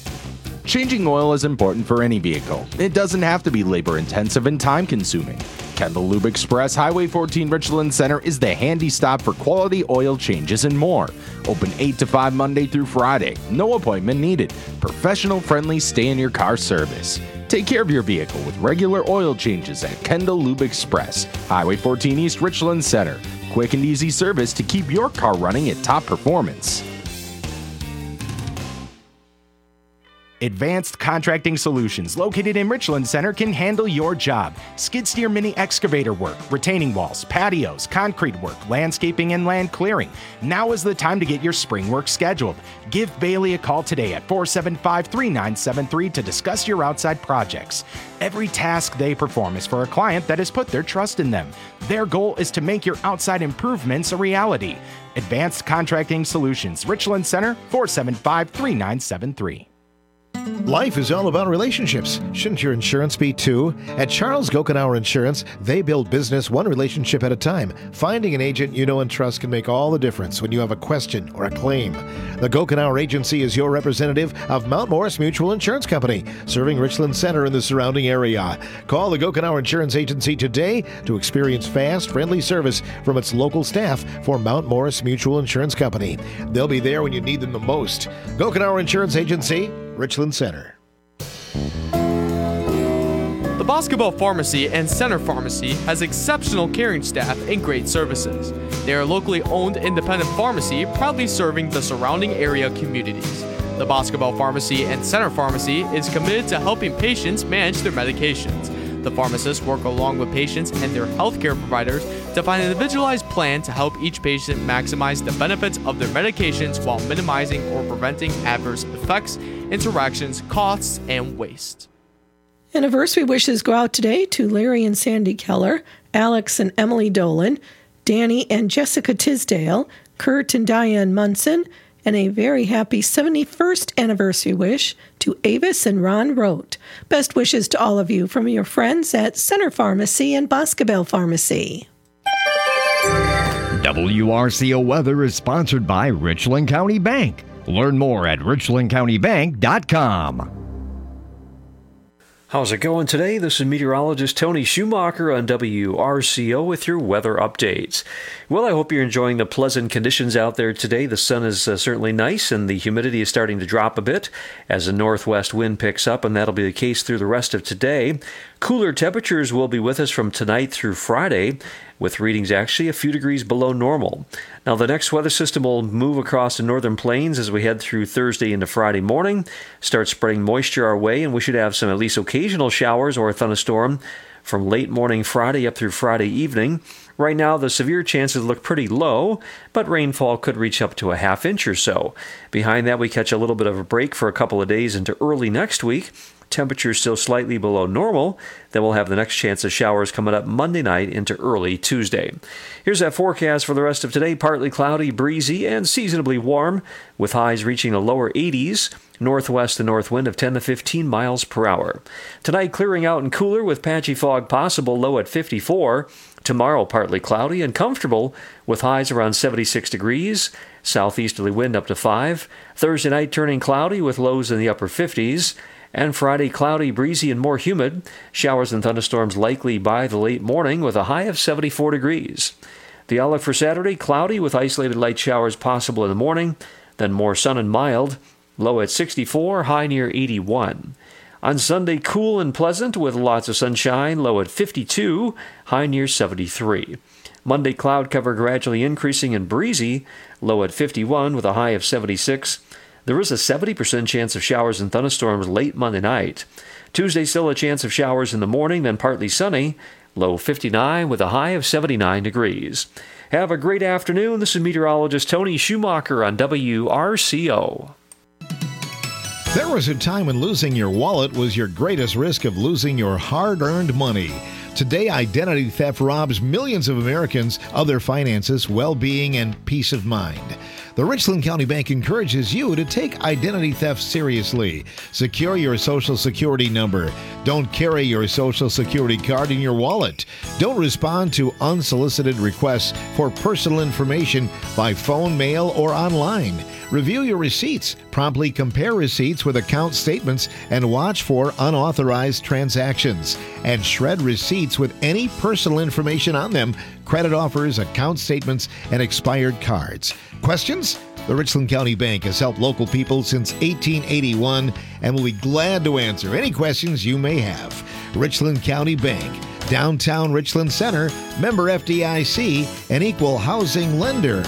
Changing oil is important for any vehicle. It doesn't have to be labor-intensive and time-consuming. Kendall Lube Express, Highway 14 Richland Center is the handy stop for quality oil changes and more. Open 8 to 5 Monday through Friday. No appointment needed. Professional friendly stay-in-your-car service. Take care of your vehicle with regular oil changes at Kendall Lube Express, Highway 14 East Richland Center. Quick and easy service to keep your car running at top performance. Advanced Contracting Solutions, located in Richland Center, can handle your job. Skid steer mini excavator work, retaining walls, patios, concrete work, landscaping, and land clearing. Now is the time to get your spring work scheduled. Give Bailey a call today at 475-3973 to discuss your outside projects. Every task they perform is for a client that has put their trust in them. Their goal is to make your outside improvements a reality. Advanced Contracting Solutions, Richland Center, 475-3973. Life is all about relationships. Shouldn't your insurance be too? At Charles Gokenauer Insurance, they build business one relationship at a time. Finding an agent you know and trust can make all the difference when you have a question or a claim. The Gokenauer Agency is your representative of Mount Morris Mutual Insurance Company, serving Richland Center and the surrounding area. Call the Gokenauer Insurance Agency today to experience fast, friendly service from its local staff for Mount Morris Mutual Insurance Company. They'll be there when you need them the most. Gokenauer Insurance Agency, Richland Center. The Boscobel Pharmacy and Center Pharmacy has exceptional caring staff and great services. They are a locally owned independent pharmacy proudly serving the surrounding area communities. The Boscobel Pharmacy and Center Pharmacy is committed to helping patients manage their medications. The pharmacists work along with patients and their healthcare providers to find an individualized plan to help each patient maximize the benefits of their medications while minimizing or preventing adverse effects, interactions, costs, and waste. Anniversary wishes go out today to Larry and Sandy Keller, Alex and Emily Dolan, Danny and Jessica Tisdale, Kurt and Diane Munson, and a very happy 71st anniversary wish to Avis and Ron Rote. Best wishes to all of you from your friends at Center Pharmacy and Boscobel Pharmacy. WRCO Weather is sponsored by Richland County Bank. Learn more at richlandcountybank.com. How's it going today? This is meteorologist Tony Schumacher on WRCO with your weather updates. Well, I hope you're enjoying the pleasant conditions out there today. The sun is certainly nice and the humidity is starting to drop a bit as the northwest wind picks up, and that'll be the case through the rest of today. Cooler temperatures will be with us from tonight through Friday, with readings actually a few degrees below normal. Now, the next weather system will move across the northern plains as we head through Thursday into Friday morning, start spreading moisture our way, and we should have some at least occasional showers or a thunderstorm from late morning Friday up through Friday evening. Right now, the severe chances look pretty low, but rainfall could reach up to a half inch or so. Behind that, we catch a little bit of a break for a couple of days into early next week. Temperatures still slightly below normal. Then we'll have the next chance of showers coming up Monday night into early Tuesday. Here's that forecast for the rest of today. Partly cloudy, breezy, and seasonably warm, with highs reaching the lower 80s. Northwest to north wind of 10 to 15 miles per hour. Tonight, clearing out and cooler with patchy fog possible, low at 54. Tomorrow, partly cloudy and comfortable with highs around 76 degrees. Southeasterly wind up to 5. Thursday night, turning cloudy with lows in the upper 50s. And Friday, cloudy, breezy, and more humid. Showers and thunderstorms likely by the late morning with a high of 74 degrees. The outlook for Saturday, cloudy with isolated light showers possible in the morning, then more sun and mild, low at 64, high near 81. On Sunday, cool and pleasant with lots of sunshine, low at 52, high near 73. Monday, cloud cover gradually increasing and breezy, low at 51 with a high of 76. There is a 70% chance of showers and thunderstorms late Monday night. Tuesday, still a chance of showers in the morning, then partly sunny, low 59 with a high of 79 degrees. Have a great afternoon. This is meteorologist Tony Schumacher on WRCO. There was a time when losing your wallet was your greatest risk of losing your hard-earned money. Today, identity theft robs millions of Americans of their finances, well-being, and peace of mind. The Richland County Bank encourages you to take identity theft seriously. Secure your Social Security number. Don't carry your Social Security card in your wallet. Don't respond to unsolicited requests for personal information by phone, mail, or online. Review your receipts. Promptly compare receipts with account statements and watch for unauthorized transactions. And shred receipts with any personal information on them, credit offers, account statements, and expired cards. Questions? The Richland County Bank has helped local people since 1881 and will be glad to answer any questions you may have. Richland County Bank, downtown Richland Center, member FDIC, an equal housing lender.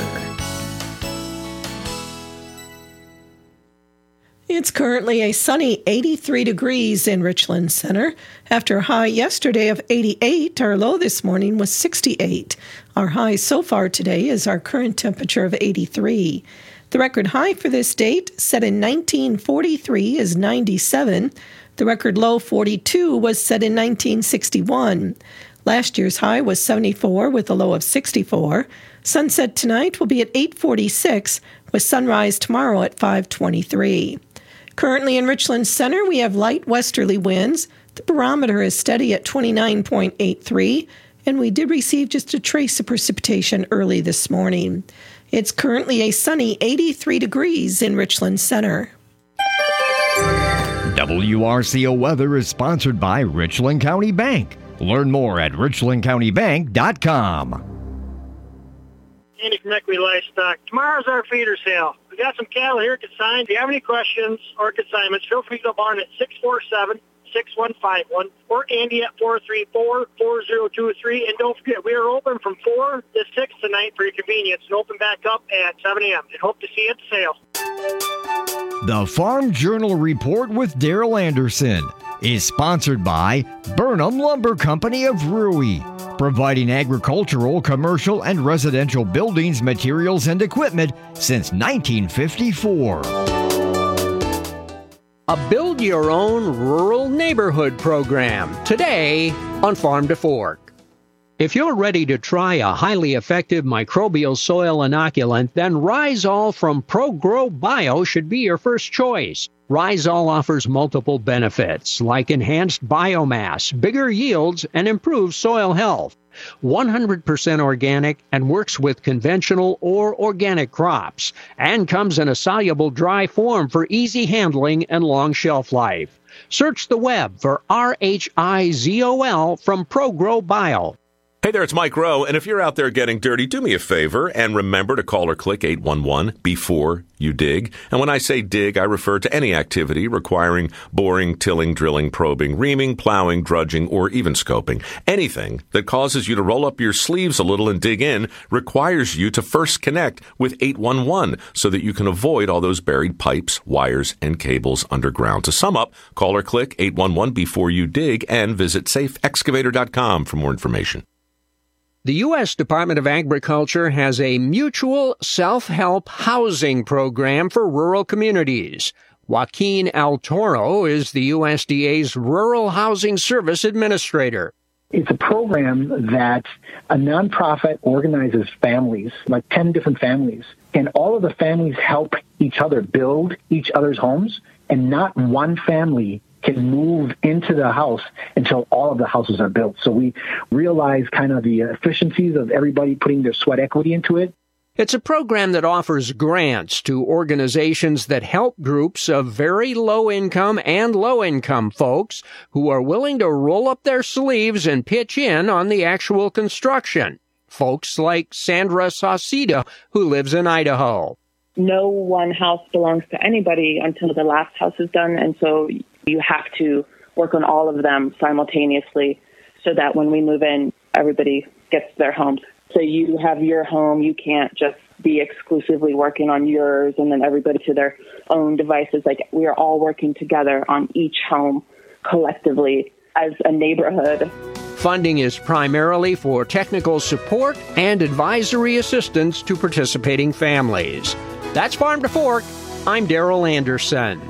It's currently a sunny 83 degrees in Richland Center. After a high yesterday of 88, our low this morning was 68. Our high so far today is our current temperature of 83. The record high for this date, set in 1943, is 97. The record low, 42, was set in 1961. Last year's high was 74 with a low of 64. Sunset tonight will be at 8:46 with sunrise tomorrow at 5:23. Currently in Richland Center, we have light westerly winds. The barometer is steady at 29.83, and we did receive just a trace of precipitation early this morning. It's currently a sunny 83 degrees in Richland Center. WRCO Weather is sponsored by Richland County Bank. Learn more at richlandcountybank.com. Andy from Equity Livestock. Tomorrow's our feeder sale. We got some cattle here consigned. If you have any questions or consignments, feel free to go barn at 647-6151 or Andy at 434-4023. And don't forget, we are open from 4 to 6 tonight for your convenience and open back up at 7 a.m. And hope to see you at the sale. The Farm Journal Report with Daryl Anderson is sponsored by Burnham Lumber Company of Rui, providing agricultural, commercial, and residential buildings, materials, and equipment since 1954. A Build Your Own Rural Neighborhood program today on Farm to Fork. If you're ready to try a highly effective microbial soil inoculant, then Rhizol from ProGrow Bio should be your first choice. Rhizol offers multiple benefits like enhanced biomass, bigger yields, and improved soil health. 100% organic and works with conventional or organic crops, and comes in a soluble dry form for easy handling and long shelf life. Search the web for RHIZOL from ProGrow Bio. Hey there, it's Mike Rowe, and if you're out there getting dirty, do me a favor and remember to call or click 811 before you dig. And when I say dig, I refer to any activity requiring boring, tilling, drilling, probing, reaming, plowing, drudging, or even scoping. Anything that causes you to roll up your sleeves a little and dig in requires you to first connect with 811 so that you can avoid all those buried pipes, wires, and cables underground. To sum up, call or click 811 before you dig and visit safeexcavator.com for more information. The U.S. Department of Agriculture has a mutual self-help housing program for rural communities. Joaquin El Toro is the USDA's Rural Housing Service Administrator. It's a program that a nonprofit organizes families, like 10 different families, and all of the families help each other build each other's homes, and not one family can move into the house until all of the houses are built. So we realize kind of the efficiencies of everybody putting their sweat equity into it. It's a program that offers grants to organizations that help groups of very low-income and low-income folks who are willing to roll up their sleeves and pitch in on the actual construction. Folks like Sandra Sauceda, who lives in Idaho. No one house belongs to anybody until the last house is done, and so you have to work on all of them simultaneously so that when we move in, everybody gets their homes. So you have your home. You can't just be exclusively working on yours and then everybody to their own devices. Like, we are all working together on each home collectively as a neighborhood. Funding is primarily for technical support and advisory assistance to participating families. That's Farm to Fork. I'm Daryl Anderson.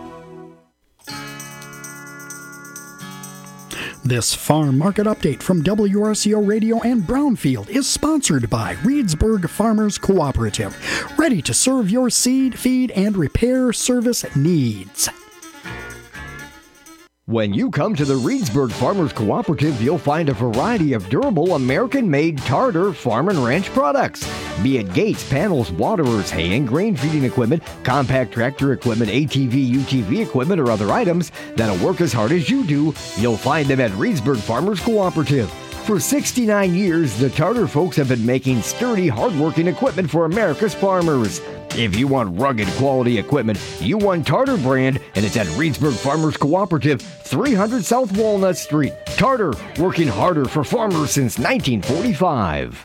This farm market update from WRCO Radio and Brownfield is sponsored by Reedsburg Farmers Cooperative, ready to serve your seed, feed, and repair service needs. When you come to the Reedsburg Farmers Cooperative, you'll find a variety of durable American-made Tartar farm and ranch products. Be it gates, panels, waterers, hay and grain feeding equipment, compact tractor equipment, ATV, UTV equipment, or other items that'll work as hard as you do, you'll find them at Reedsburg Farmers Cooperative. For 69 years, the Tartar folks have been making sturdy, hard-working equipment for America's farmers. If you want rugged quality equipment, you want Tartar brand, and it's at Reedsburg Farmers Cooperative, 300 South Walnut Street. Tartar, working harder for farmers since 1945.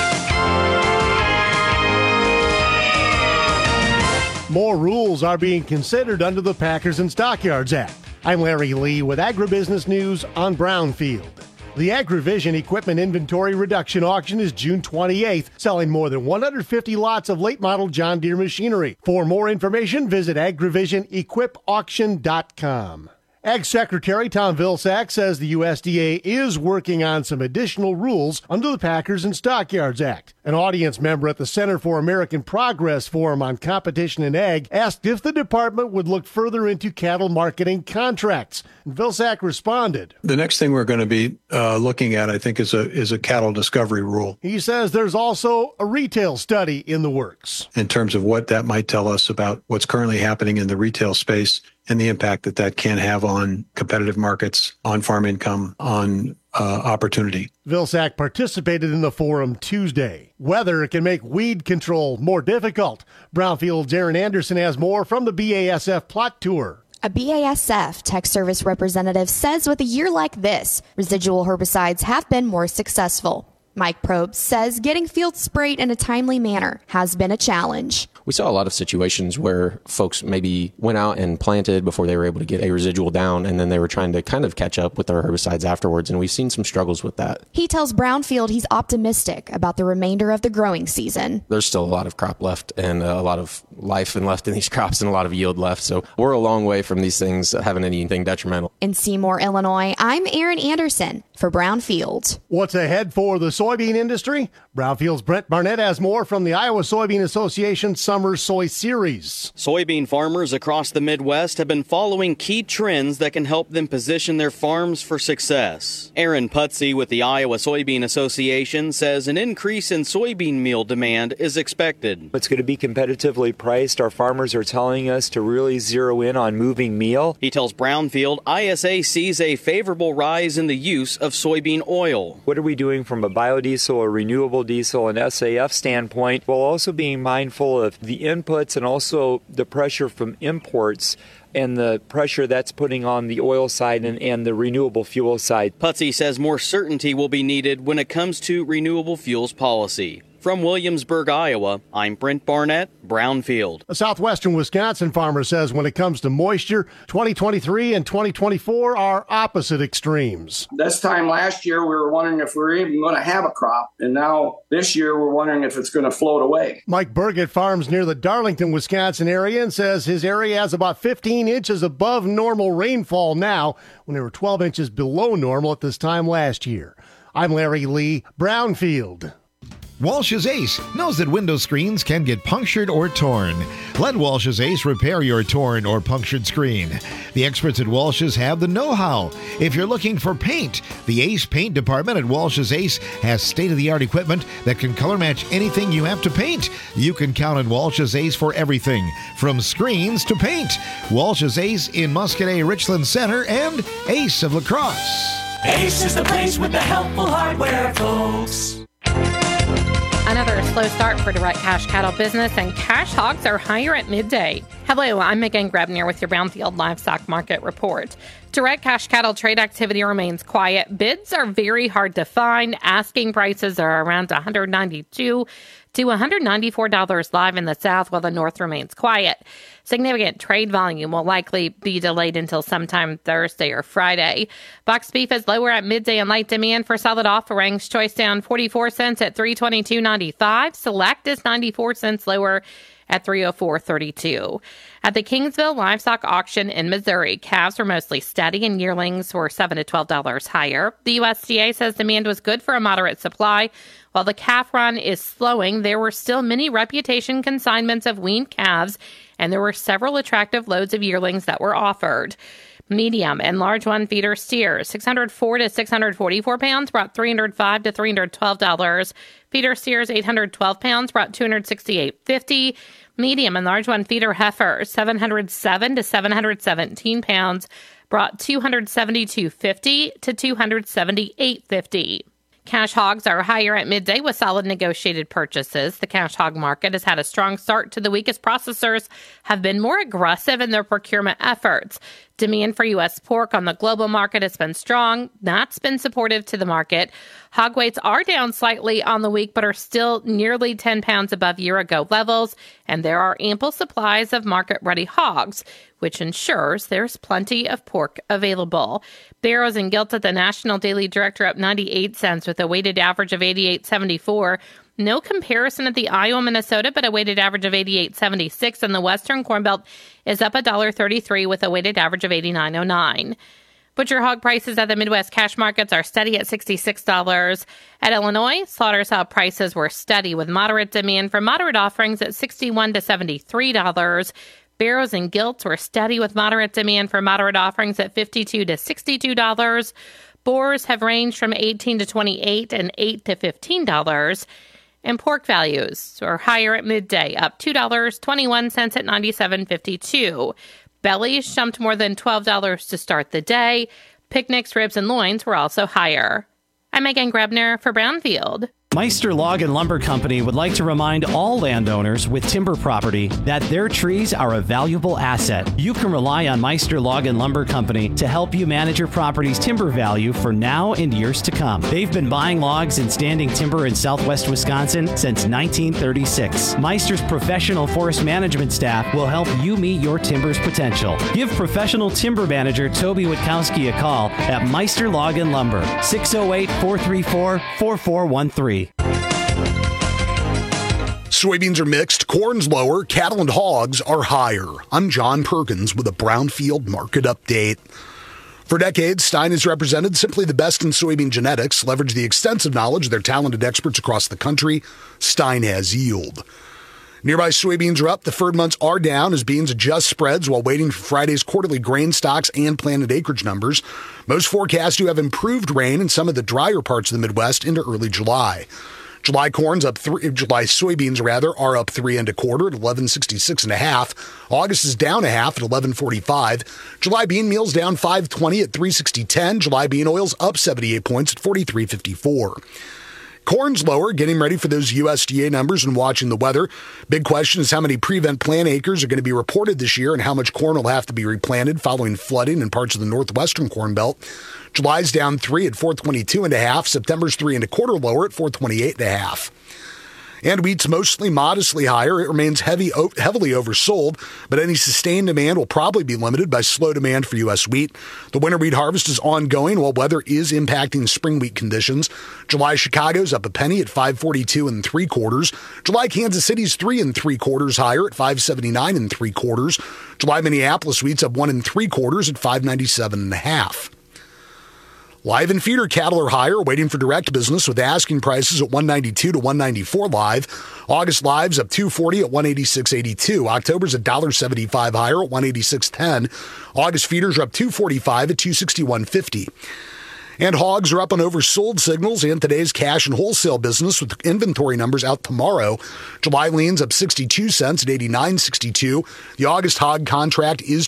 More rules are being considered under the Packers and Stockyards Act. I'm Larry Lee with Agribusiness News on Brownfield. The AgriVision Equipment Inventory Reduction Auction is June 28th, selling more than 150 lots of late-model John Deere machinery. For more information, visit agrivisionequipauction.com. Ag Secretary Tom Vilsack says the USDA is working on some additional rules under the Packers and Stockyards Act. An audience member at the Center for American Progress Forum on Competition in Ag asked if the department would look further into cattle marketing contracts. And Vilsack responded. The next thing we're going to be looking at, I think, is a cattle discovery rule. He says there's also a retail study in the works. In terms of what that might tell us about what's currently happening in the retail space and the impact that that can have on competitive markets, on farm income, on opportunity. Vilsack participated in the forum Tuesday. Weather can make weed control more difficult. Brownfield's Aaron Anderson has more from the BASF plot tour. A BASF Tech Service representative says with a year like this, residual herbicides have been more successful. Mike Probst says getting fields sprayed in a timely manner has been a challenge. We saw a lot of situations where folks maybe went out and planted before they were able to get a residual down, and then they were trying to kind of catch up with their herbicides afterwards, and we've seen some struggles with that. He tells Brownfield he's optimistic about the remainder of the growing season. There's still a lot of crop left and a lot of life left in these crops and a lot of yield left, so we're a long way from these things having anything detrimental. In Seymour, Illinois, I'm Aaron Anderson for Brownfield. What's ahead for the soybean industry? Brownfield's Brent Barnett has more from the Iowa Soybean Association Summer Soy Series. Soybean farmers across the Midwest have been following key trends that can help them position their farms for success. Aaron Putsey with the Iowa Soybean Association says an increase in soybean meal demand is expected. It's going to be competitively priced. Our farmers are telling us to really zero in on moving meal. He tells Brownfield ISA sees a favorable rise in the use of soybean oil. What are we doing from a biodiesel or renewable diesel and SAF standpoint, while also being mindful of the inputs and also the pressure from imports and the pressure that's putting on the oil side and the renewable fuel side. Putsey says more certainty will be needed when it comes to renewable fuels policy. From Williamsburg, Iowa, I'm Brent Barnett, Brownfield. A southwestern Wisconsin farmer says when it comes to moisture, 2023 and 2024 are opposite extremes. This time last year, we were wondering if we were even going to have a crop. And now this year, we're wondering if it's going to float away. Mike Burgett farms near the Darlington, Wisconsin area and says his area has about 15 inches above normal rainfall now, when they were 12 inches below normal at this time last year. I'm Larry Lee, Brownfield. Walsh's Ace knows that window screens can get punctured or torn. Let Walsh's Ace repair your torn or punctured screen. The experts at Walsh's have the know-how. If you're looking for paint, the Ace Paint Department at Walsh's Ace has state-of-the-art equipment that can color match anything you have to paint. You can count on Walsh's Ace for everything, from screens to paint. Walsh's Ace in Muscadet Richland Center and Ace of La Crosse. Ace is the place with the helpful hardware, folks. Another slow start for direct cash cattle business, and cash hogs are higher at midday. Hello, I'm Megan Grebner with your Brownfield Livestock Market Report. Direct cash cattle trade activity remains quiet. Bids are very hard to find. Asking prices are around $192 to $194 live in the South, while the North remains quiet. Significant trade volume will likely be delayed until sometime Thursday or Friday. Box beef is lower at midday and light demand for solid offerings. Choice down 44 cents at $322.95. Select is 94 cents lower at $304.32. At the Kingsville Livestock Auction in Missouri, calves were mostly steady and yearlings were $7 to $12 higher. The USDA says demand was good for a moderate supply. While the calf run is slowing, there were still many reputation consignments of weaned calves, and there were several attractive loads of yearlings that were offered. Medium and large one feeder steers, 604 to 644 pounds, brought $305 to $312. Feeder steers, 812 pounds, brought $268.50. Medium and large one feeder heifers, 707 to 717 pounds, brought $272.50 to $278.50. Cash hogs are higher at midday with solid negotiated purchases. The cash hog market has had a strong start to the week as processors have been more aggressive in their procurement efforts. Demand for U.S. pork on the global market has been strong. That's been supportive to the market. Hog weights are down slightly on the week, but are still nearly 10 pounds above year-ago levels, and there are ample supplies of market-ready hogs, which ensures there's plenty of pork available. Barrows and Gilt at the National Daily Director up 98 cents with a weighted average of 88.74. No comparison at the Iowa, Minnesota, but a weighted average of 88.76, and the Western Corn Belt is up $1.33 with a weighted average of 89.09. Butcher hog prices at the Midwest cash markets are steady at $66. At Illinois, slaughter sale prices were steady with moderate demand for moderate offerings at $61 to $73. Barrows and Gilts were steady with moderate demand for moderate offerings at $52 to $62. Boars have ranged from $18 to $28 and $8 to $15. And pork values are higher at midday, up $2.21 at $97.52. Bellies jumped more than $12 to start the day. Picnics, ribs, and loins were also higher. I'm Megan Grebner for Brownfield. Meister Log and Lumber Company would like to remind all landowners with timber property that their trees are a valuable asset. You can rely on Meister Log and Lumber Company to help you manage your property's timber value for now and years to come. They've been buying logs and standing timber in southwest Wisconsin since 1936. Meister's professional forest management staff will help you meet your timber's potential. Give professional timber manager Toby Witkowski a call at Meister Log and Lumber, 608-434-4413. Soybeans are mixed, corn's lower, cattle and hogs are higher. I'm John Perkins with a Brownfield market update. For decades, Stein has represented simply the best in soybean genetics. Leverage the extensive knowledge of their talented experts across the country. Stein has yield. Nearby soybeans are up, the deferred months are down as beans adjust spreads while waiting for Friday's quarterly grain stocks and planted acreage numbers. Most forecasts do have improved rain in some of the drier parts of the Midwest into early July. July soybeans are up 3 1/4 at 11.66.5. August is down a half at 11.45. July bean meal's down 5.20 at 3.60.10. July bean oil's up 78 points at 43.54. Corn's lower, getting ready for those USDA numbers and watching the weather. Big question is how many prevent plant acres are going to be reported this year and how much corn will have to be replanted following flooding in parts of the northwestern Corn Belt. July's down 3 at 422.5. September's 3 1/4 lower at 428.5. And wheat's mostly modestly higher. It remains heavily oversold, but any sustained demand will probably be limited by slow demand for U.S. wheat. The winter wheat harvest is ongoing while weather is impacting spring wheat conditions. July Chicago's up a penny at 542 3/4. July Kansas City's 3 3/4 higher at 579 3/4. July Minneapolis wheat's up 1 3/4 at 597.5. Live and feeder cattle are higher, waiting for direct business with asking prices at $192 to $194 live. August live's up $240 at $186.82. October's $1.75 higher at $186.10. August feeders are up $245 at $261.50. And hogs are up on oversold signals in today's cash and wholesale business with inventory numbers out tomorrow. July lean's up 62 cents at 89.62. The August hog contract is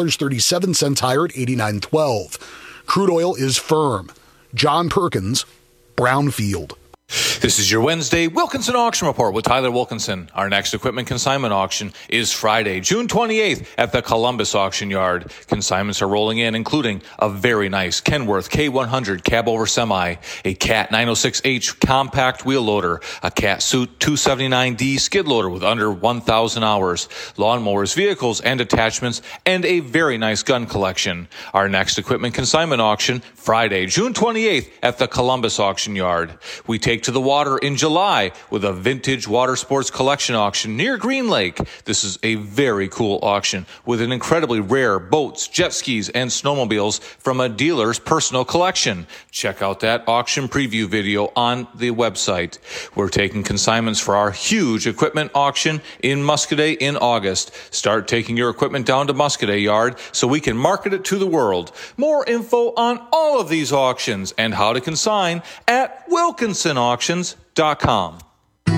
$2.37 higher at 89.12. Crude oil is firm. John Perkins, Brownfield. This is your Wednesday Wilkinson Auction Report with Tyler Wilkinson. Our next equipment consignment auction is Friday, June 28th at the Columbus Auction Yard. Consignments are rolling in, including a very nice Kenworth K100 cab over semi, a Cat 906H compact wheel loader, a Cat Suit 279D skid loader with under 1,000 hours, lawnmowers, vehicles, and attachments, and a very nice gun collection. Our next equipment consignment auction, Friday, June 28th at the Columbus Auction Yard. We take to the water in July with a vintage water sports collection auction near Green Lake. This is a very cool auction with an incredibly rare boats, jet skis, and snowmobiles from a dealer's personal collection. Check out that auction preview video on the website. We're taking consignments for our huge equipment auction in Muscoda in August. Start taking your equipment down to Muscoda Yard so we can market it to the world. More info on all of these auctions and how to consign at wilkinsonauctions.com.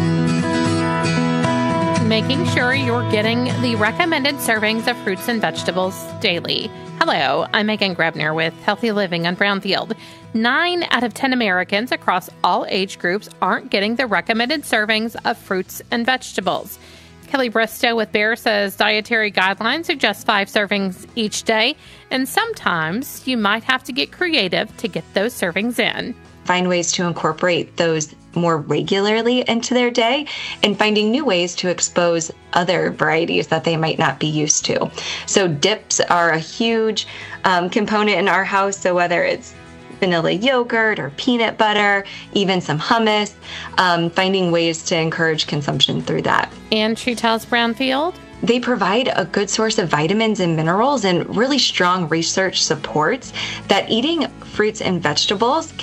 Making sure you're getting the recommended servings of fruits and vegetables daily. Hello, I'm Megan Grebner with Healthy Living on Brownfield. 9 out of 10 Americans across all age groups aren't getting the recommended servings of fruits and vegetables. Kelly Bristow with Bayer says dietary guidelines suggest 5 servings each day, and sometimes you might have to get creative to get those servings in. Find ways to incorporate those more regularly into their day and finding new ways to expose other varieties that they might not be used to. So dips are a huge component in our house. So whether it's vanilla yogurt or peanut butter, even some hummus, finding ways to encourage consumption through that. And she tells Brownfield, they provide a good source of vitamins and minerals, and really strong research supports that eating fruits and vegetables